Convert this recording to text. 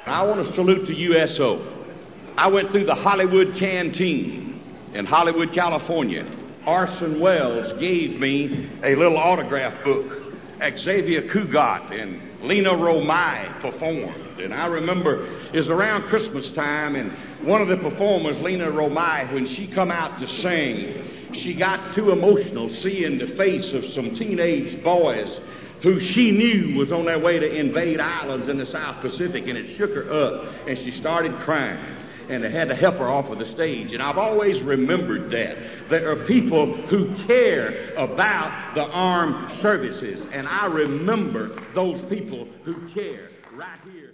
I want to salute the USO. I went through the Hollywood Canteen in Hollywood, California. Orson Welles gave me a little autograph book. Xavier Cugat and Lena Romay performed. And I remember it was around Christmas time, and one of the performers, Lena Romay, when she come out to sing, she got too emotional seeing the face of some teenage boys who she knew was on their way to invade islands in the South Pacific, and it shook her up, and she started crying. And they had to help her off of the stage. And I've always remembered that. There are people who care about the armed services. And I remember those people who care right here.